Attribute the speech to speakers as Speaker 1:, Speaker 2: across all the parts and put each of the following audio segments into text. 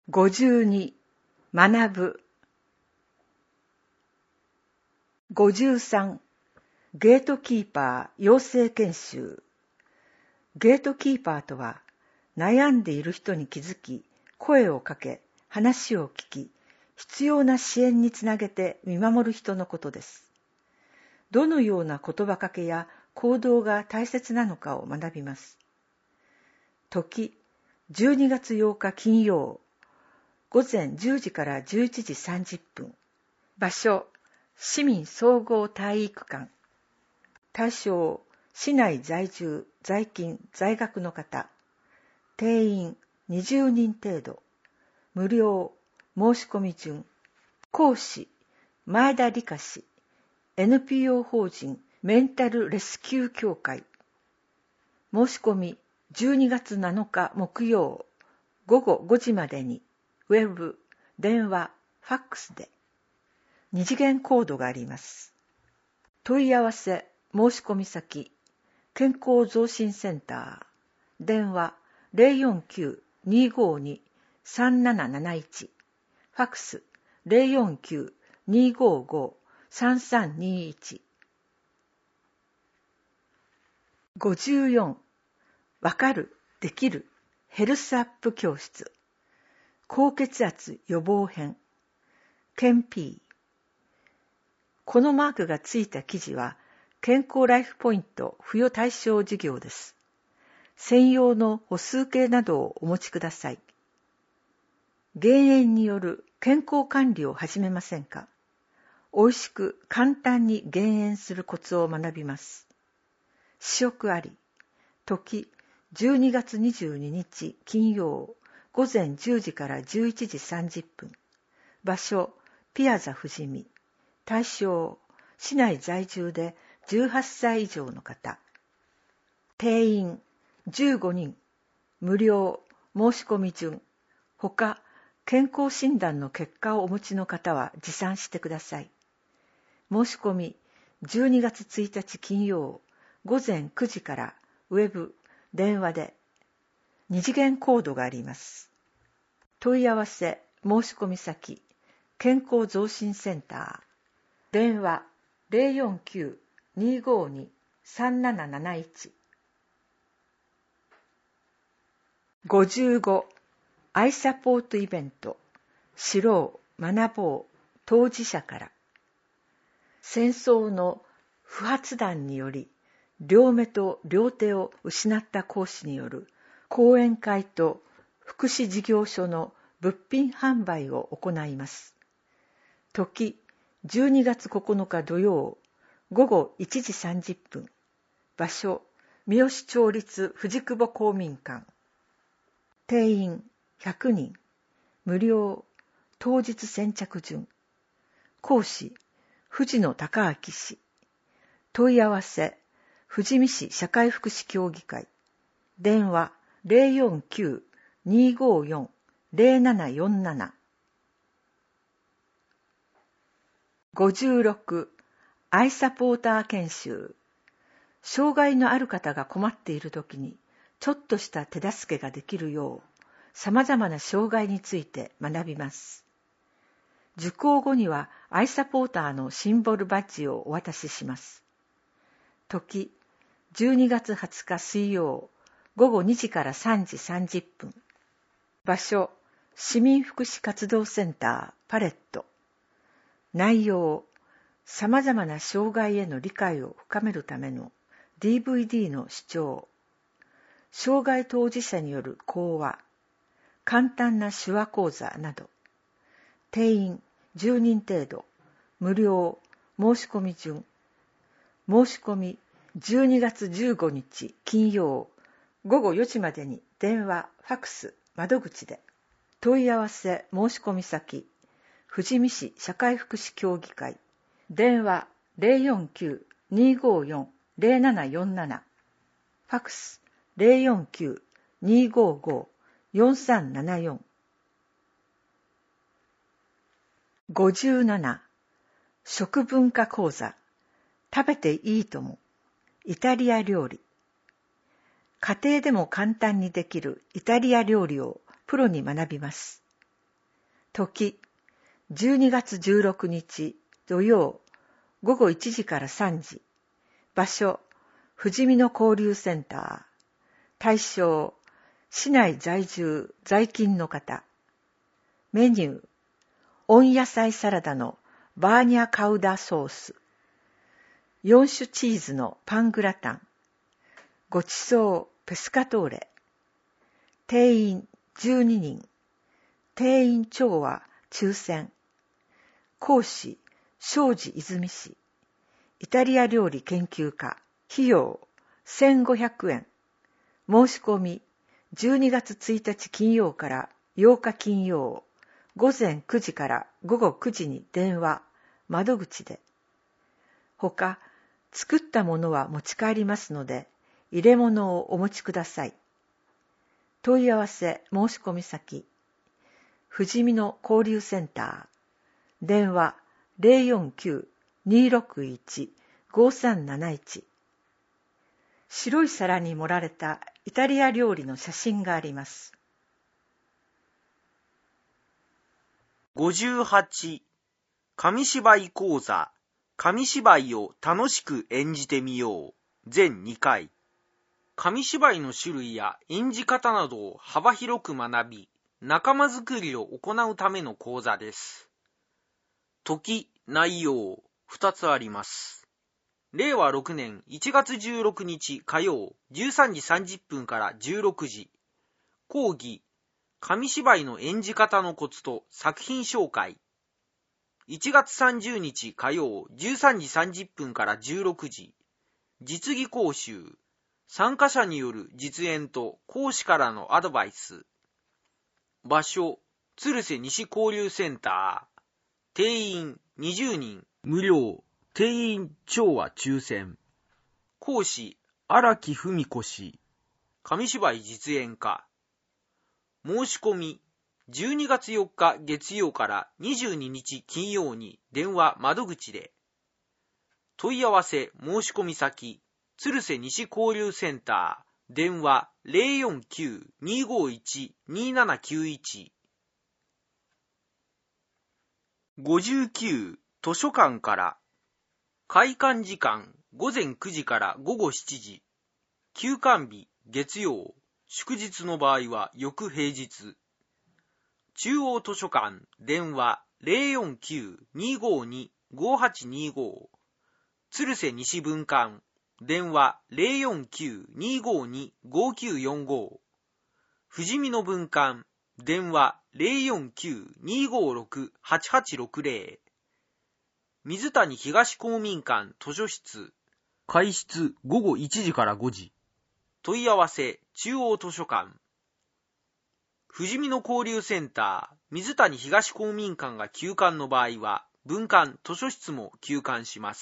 Speaker 1: 52、学ぶ。53、ゲートキーパー養成研修。ゲートキーパーとは、悩んでいる人に気づき、声をかけ、話を聞き、必要な支援につなげて見守る人のことです。どのような言葉かけや行動が大切なのかを学びます。時、12月8日金曜、午前10時から11時30分。場所、市民総合体育館。対象、市内在住、在勤、在学の方。定員20人程度。無料、申し込み順。講師、前田理香氏。NPO 法人メンタルレスキュー協会。申し込み12月7日木曜午後5時までにウェブ、電話、ファックスで2次元コードがあります。問い合わせ、申し込み先、健康増進センター、電話 049-252-3771、ファックス 049-255-3321。54、わかる、できる、ヘルスアップ教室。高血圧予防編。ケンピー。このマークがついた記事は、健康ライフポイント付与対象事業です。専用の歩数計などをお持ちください。減塩による健康管理を始めませんか？美味しく簡単に減塩するコツを学びます。試食あり。時、12月22日金曜、午前10時から11時30分。場所、ピアザ富士見。対象、市内在住で18歳以上の方。定員、15人。無料、申し込み順。ほか、健康診断の結果をお持ちの方は持参してください。申し込み、12月1日金曜、午前9時からウェブ、電話で2次元コードがあります。問い合わせ、申し込み先、健康増進センター、電話 049-252-3771。55、アイサポートイベント、知ろう、学ぼう、当事者から。戦争の不発弾により、両目と両手を失った講師による講演会と福祉事業所の物品販売を行います。時、12月9日土曜、午後1時30分。場所、三好町立藤久保公民館。定員100人。無料、当日先着順。講師、藤野孝明氏。問い合わせ、富士見市社会福祉協議会。電話 049-254-0747。56、アイサポーター研修。障害のある方が困っているときに、ちょっとした手助けができるよう、様々な障害について学びます。受講後には、アイサポーターのシンボルバッジをお渡しします。時、12月20日水曜、午後2時から3時30分。場所、市民福祉活動センター、パレット。内容、様々な障害への理解を深めるための DVD の視聴。障害当事者による講話。簡単な手話講座など。定員10人程度。無料、申し込み順。申し込み12月15日金曜午後4時までに電話、ファックス、窓口で。問い合わせ申し込み先、富士見市社会福祉協議会。電話 049-254-0747。ファックス 049-255-4374。57、食文化講座。食べていいとも。イタリア料理。家庭でも簡単にできるイタリア料理をプロに学びます。 時、12月16日土曜午後1時から3時。場所、富士見野交流センター。対象、市内在住在勤の方。メニュー、温野菜サラダのバーニャカウダソース。4種チーズのパングラタン。ごちそうペスカトーレ。定員12人。定員長は抽選。講師、庄司泉氏。イタリア料理研究家。費用1500円。申し込み12月1日金曜から8日金曜午前9時から午後9時に電話、窓口で。ほか、作ったものは持ち帰りますので、入れ物をお持ちください。問い合わせ申し込み先、富士見野交流センター。電話 049-261-5371。白い皿に盛られたイタリア料理の写真があります。
Speaker 2: 58. 紙芝居講座。紙芝居を楽しく演じてみよう。全2回。紙芝居の種類や演じ方などを幅広く学び、仲間づくりを行うための講座です。時、内容、2つあります。令和6年1月16日火曜13時30分から16時。講義、紙芝居の演じ方のコツと作品紹介。1月30日火曜13時30分から16時。実技講習。参加者による実演と講師からのアドバイス。場所、鶴瀬西交流センター。定員20人。無料。定員長は抽選。講師、荒木文子氏。紙芝居実演家。申し込み、12月4日月曜から22日金曜に電話窓口で。問い合わせ申し込み先、鶴瀬西交流センター。電話 049-251-2791。59. 図書館から。開館時間午前9時から午後7時。休館日月曜。祝日の場合は翌平日。中央図書館。電話 049-252-5825。鶴瀬西分館。電話 049-252-5945。富士見野分館。電話 049-256-8860。水谷東公民館図書室。開室午後1時から5時。問い合わせ中央図書館。富士見野交流センター水谷東公民館が休館の場合は分館図書室も休館します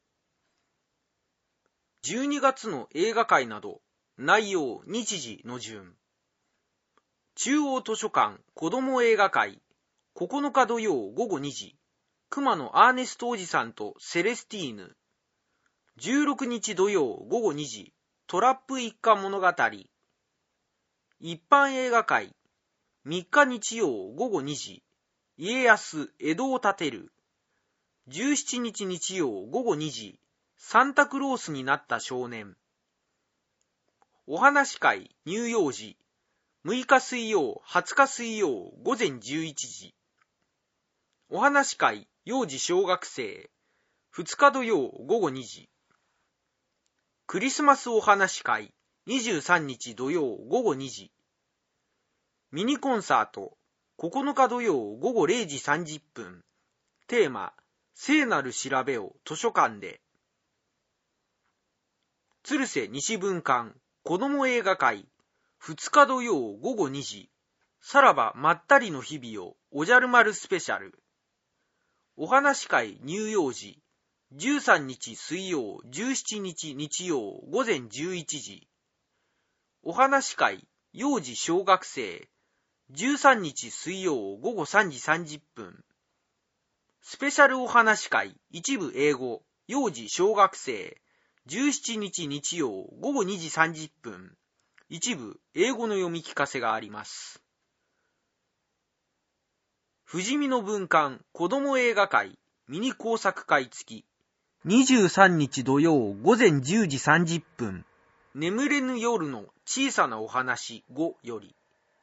Speaker 2: 。12月の映画会など内容日時の順。中央図書館子ども映画会9日土曜午後2時。熊野アーネストおじさんとセレスティーヌ。16日土曜午後2時。トラップ一家物語。一般映画会3日日曜午後2時。家康江戸を建てる。17日日曜午後2時。サンタクロースになった少年。お話会乳幼児。6日水曜20日水曜午前11時。お話会幼児小学生。2日土曜午後2時。クリスマスお話会23日土曜午後2時。ミニコンサート9日土曜午後0時30分。テーマ、聖なる調べを図書館で。鶴瀬西分館子ども映画会2日土曜午後2時。さらばまったりの日々をおじゃる丸スペシャル。お話会乳幼児13日水曜17日日曜午前11時。お話会幼児小学生13日水曜午後3時30分。スペシャルお話会一部英語幼児小学生17日日曜午後2時30分。一部英語の読み聞かせがあります。 富士見の文館子ども映画会ミニ工作会付き23日土曜午前10時30分眠れぬ夜の小さなお話5より、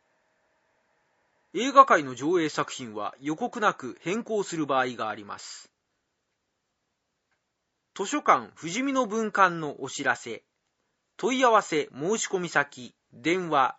Speaker 2: 映画界の上映作品は予告なく変更する場合があります。図書館富士見の文館のお知らせ。問い合わせ申し込み先電話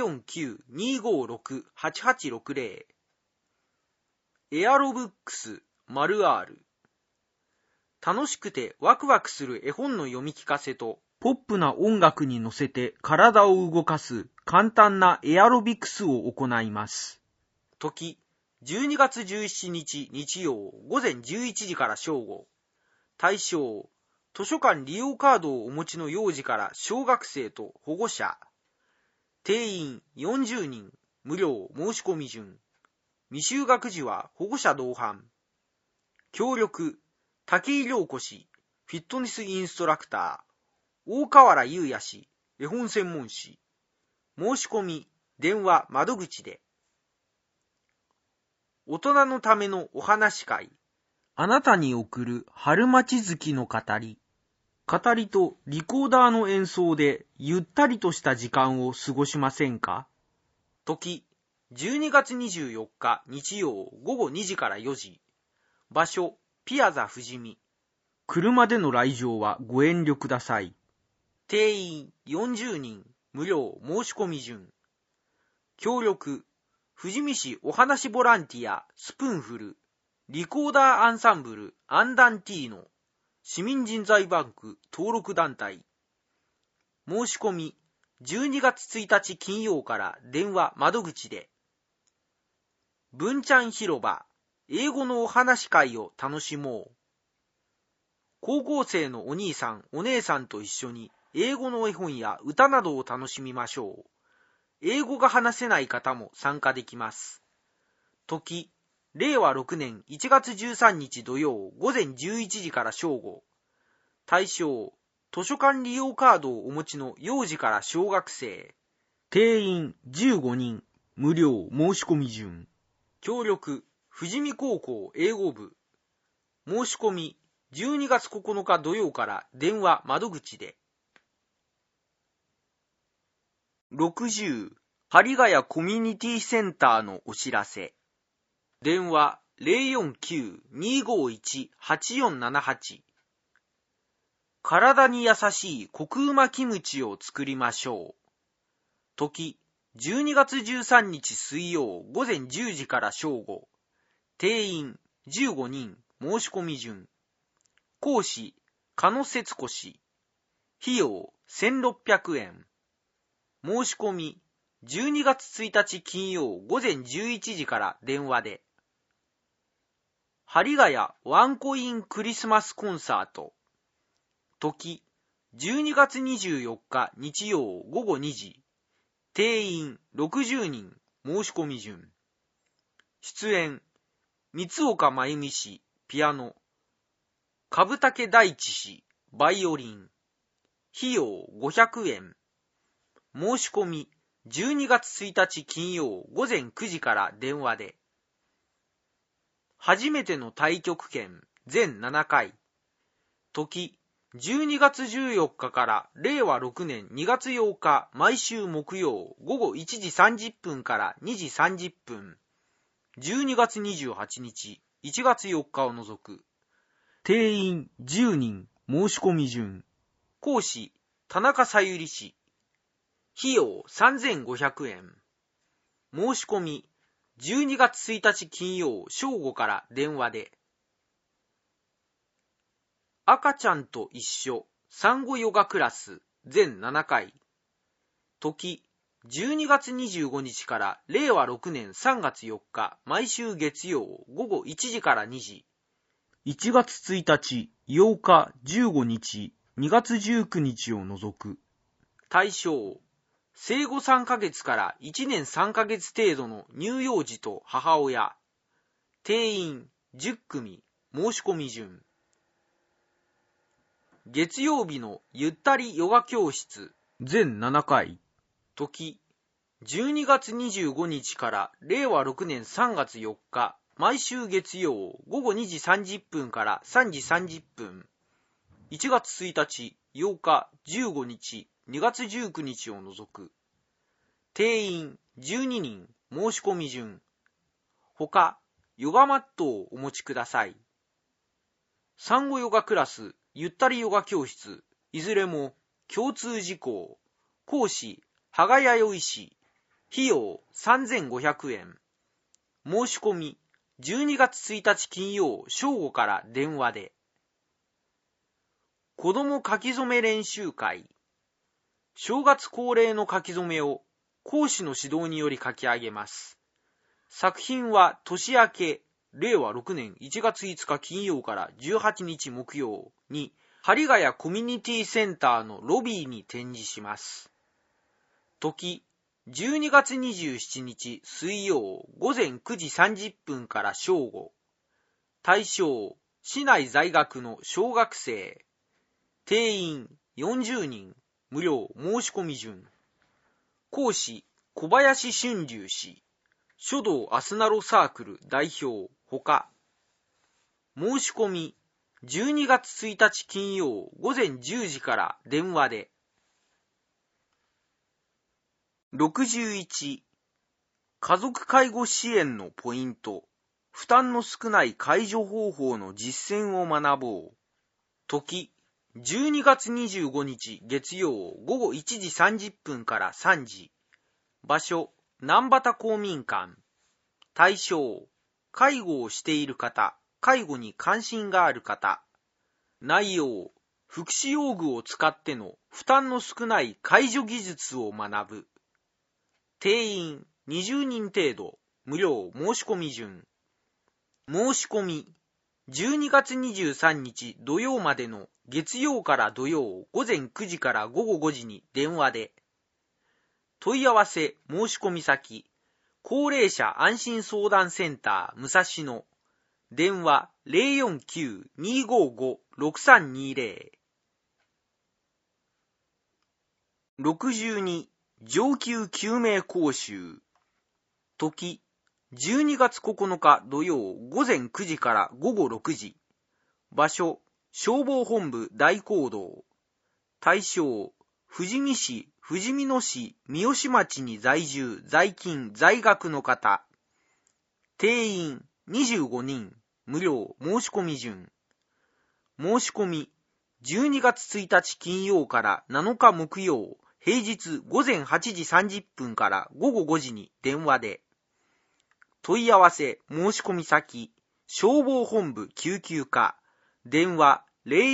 Speaker 2: 049-256-8860 エアロブックス-R。楽しくてワクワクする絵本の読み聞かせとポップな音楽に乗せて体を動かす簡単なエアロビクスを行います。時、12月17日日曜午前11時から正午。対象、図書館利用カードをお持ちの幼児から小学生と保護者。定員40人、無料申し込み順。未就学児は保護者同伴。協力、武井良子氏、フィットネスインストラクター。大河原優也氏、絵本専門誌。申し込み、電話窓口で。大人のためのお話会。あなたに送る春待ち月の語り。語りとリコーダーの演奏でゆったりとした時間を過ごしませんか？時、12月24日日曜午後2時から4時。場所、ピアザ富士見。車での来場はご遠慮ください。定員40人、無料申し込み順。協力、富士見市お話ボランティアスプーンフル、リコーダーアンサンブルアンダンティーノ、市民人材バンク登録団体。申し込み、12月1日金曜から電話窓口で。文ちゃん広場、英語のお話会を楽しもう。高校生のお兄さん、お姉さんと一緒に英語の絵本や歌などを楽しみましょう。英語が話せない方も参加できます。時、令和6年1月13日土曜午前11時から正午。対象、図書館利用カードをお持ちの幼児から小学生。定員15人、無料申し込み順。協力、富士見高校英語部。申し込み、12月9日土曜から電話窓口で。60、針ヶ谷コミュニティセンターのお知らせ。電話 049-251-8478。体に優しいコクうまキムチを作りましょう。時、12月13日水曜午前10時から正午。定員15人、申し込み順。講師、鹿野節子氏。費用1600円。申し込み、12月1日金曜午前11時から電話で。針ヶ谷ワンコインクリスマスコンサート。時、12月24日日曜午後2時。定員60人、申し込み順。出演、三岡真由美氏、ピアノ。株竹大地氏、バイオリン。費用500円。申し込み、12月1日金曜午前9時から電話で。初めての太極拳全7回。時、12月14日から令和6年2月8日毎週木曜午後1時30分から2時30分。12月28日、1月4日を除く。定員10人、申し込み順。講師、田中さゆり氏。費用3500円。申し込み、12月1日金曜正午から電話で。赤ちゃんと一緒産後ヨガクラス全7回。時、12月25日から令和6年3月4日毎週月曜午後1時から2時。1月1日、8日、15日、2月19日を除く。対象、生後3ヶ月から1年3ヶ月程度の乳幼児と母親。定員10組、申し込み順。月曜日のゆったりヨガ教室全7回。時、 12月25日から令和6年3月4日、毎週月曜午後2時30分から3時30分。1月1日、8日、15日、2月19日を除く。定員12人、申し込み順。他、ヨガマットをお持ちください。産後ヨガクラス、ゆったりヨガ教室、いずれも共通事項。講師、羽賀弥生氏。費用3500円。申し込み、12月1日金曜正午から電話で。子ども書き初め練習会。正月恒例の書き初めを講師の指導により書き上げます。作品は年明け、令和6年1月5日金曜から18日木曜に、針ヶ谷コミュニティセンターのロビーに展示します。時、12月27日水曜午前9時30分から正午。対象、市内在学の小学生。定員40人、無料申し込み順。講師、小林俊龍氏。書道アスナロサークル代表、他。申し込み、12月1日金曜午前10時から電話で。61、家族介護支援のポイント、負担の少ない介助方法の実践を学ぼう。時、12月25日月曜午後1時30分から3時。場所、南畑公民館。対象、介護をしている方、介護に関心がある方。内容、福祉用具を使っての負担の少ない介助技術を学ぶ。定員20人程度、無料申し込み順。申し込み、12月23日土曜までの月曜から土曜午前9時から午後5時に電話で。問い合わせ申し込み先、高齢者安心相談センター武蔵野。電話 049-255-6320。62、上級救命講習。時、12月9日土曜午前9時から午後6時。場所、消防本部大講堂。対象、富士見市、富士見野市、三好町に在住、在勤、在学の方。定員25人、無料申し込み順。申し込み、12月1日金曜から7日木曜、平日午前8時30分から午後5時に電話で。問い合わせ申し込み先、消防本部救急課。電話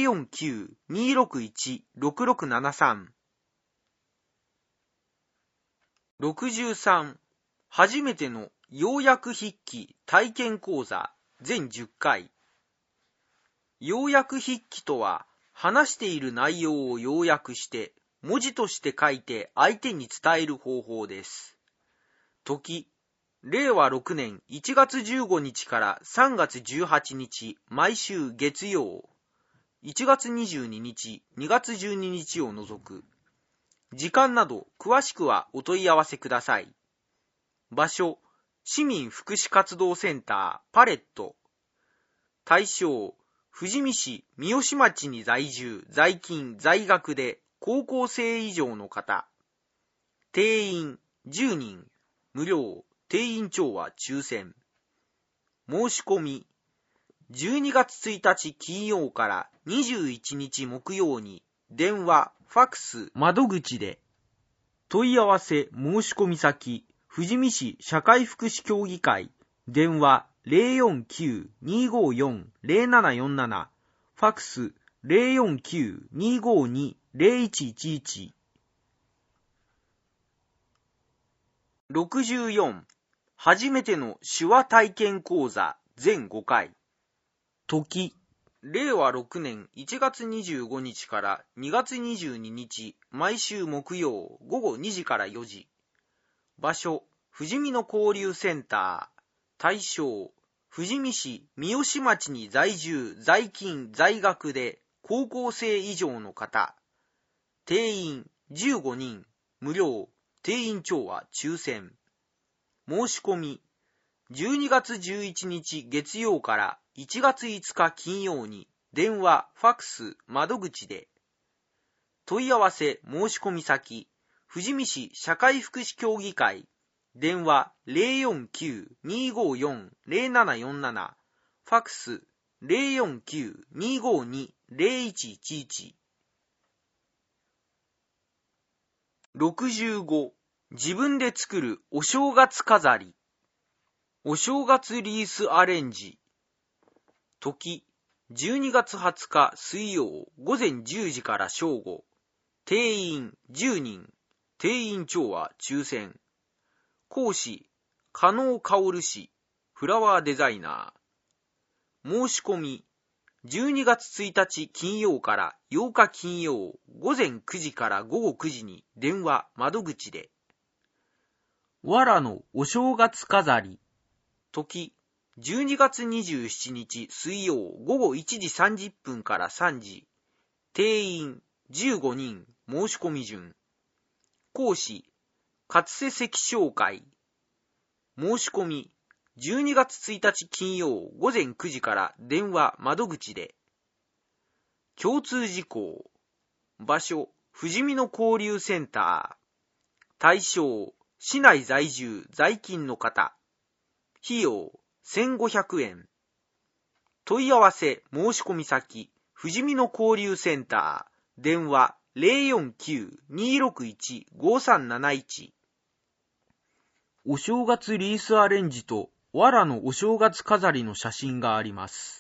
Speaker 2: 049-261-6673。63、初めての要約筆記体験講座全10回。要約筆記とは、話している内容を要約して文字として書いて相手に伝える方法です。時、令和6年1月15日から3月18日毎週月曜。1月22日、2月12日を除く。時間など詳しくはお問い合わせください。場所、市民福祉活動センターパレット。対象、富士見市三好町に在住、在勤、在学で高校生以上の方。定員10人、無料、定員長は抽選。申し込み、12月1日金曜から21日木曜に電話、ファクス、窓口で。問い合わせ申し込み先、富士見市社会福祉協議会。電話 049-254-0747。ファクス 049-252-0111。64、初めての手話体験講座全5回。時、令和6年1月25日から2月22日毎週木曜午後2時から4時。場所、富士見の交流センター。対象、富士見市三好町に在住、在勤、在学で高校生以上の方。定員15人、無料、 定員長は抽選。申し込み、12月11日月曜から1月5日金曜に電話、ファックス、窓口で。問い合わせ申し込み先、富士見市社会福祉協議会、電話 049-254-0747、ファックス 049-252-0111。65. 自分で作るお正月飾り。お正月リースアレンジ。時、12月20日水曜午前10時から正午。定員10人。定員長は抽選。講師、加納薫氏、フラワーデザイナー。申し込み、12月1日金曜から8日金曜午前9時から午後9時に電話、窓口で。藁のお正月飾り。時、12月27日水曜午後1時30分から3時。定員15人。申し込み順。講師、勝瀬関商会。申し込み、12月1日金曜午前9時から電話窓口で。共通事項。場所、富士見の交流センター。対象、市内在住在勤の方。費用、1500円。問い合わせ申し込み先、富士見の交流センター。電話、049-261-5371。お正月リースアレンジと藁のお正月飾りの写真があります。